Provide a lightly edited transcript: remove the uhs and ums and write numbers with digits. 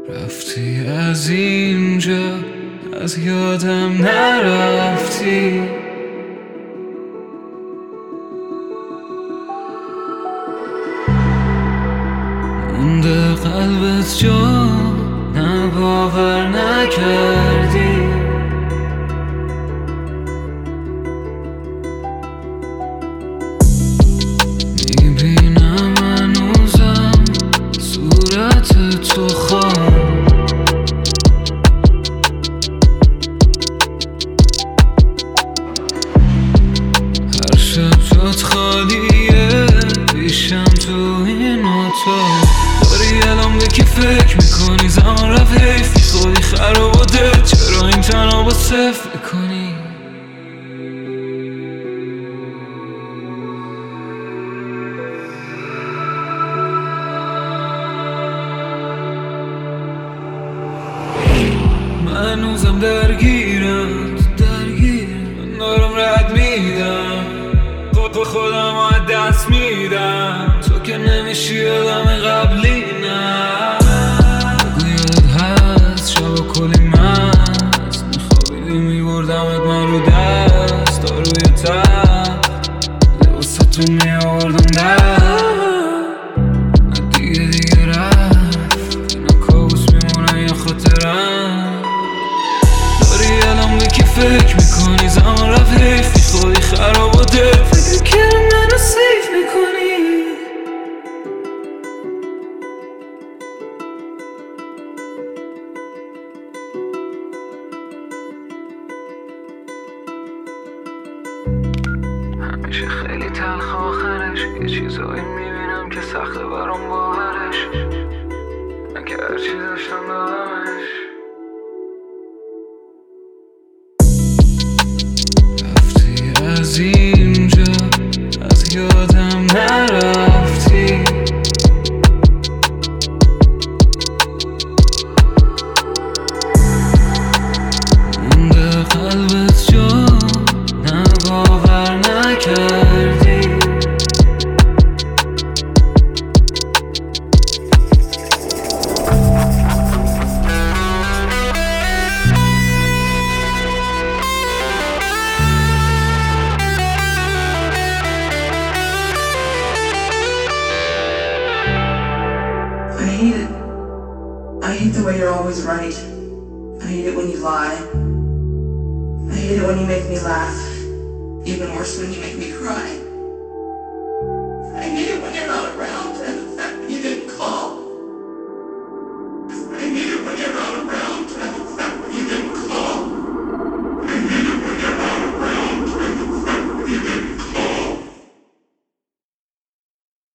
رفتی از اینجا، از یادم نرفتی. مونده قلبت جا، نه باور نکردی. میبینم هنوزم صورت تو خام، هر شب جات خالیه پیشم تو این اتاق. داری الان به کی فکر میکنی؟ زمان رفت حیف، خودی خراب و دل، چرا این تنها با صفر میکنی؟ من هنوزم درگیرم، من دارم رد میدم، خودم از دست میدم. تو که نمیشی آدم قبلی، نه بگو یادت هست شبا کلی مست میخوابیدی میبردمت من رو دست، تا روی تب لباستو میآوردم در. دیگه رفت اینا کابوس میمونن یا خاطرم. داری الان به کی فکر میکنی؟ زمان رفت حیفی، خودی خراب و دل، فکر که منو سیف میکنی. همیشه خیلی تلخ آخرش، یه چیزایی میبینم که سخته برام باورش، من که هرچی داشتم دادمش. رفتی از اینجا، از یادم نرفتی. مونده قلبت جا، نه باور نکردی. I hate the way you're always right. I hate it when you lie. I hate it when you make me laugh. Even worse when you make me cry.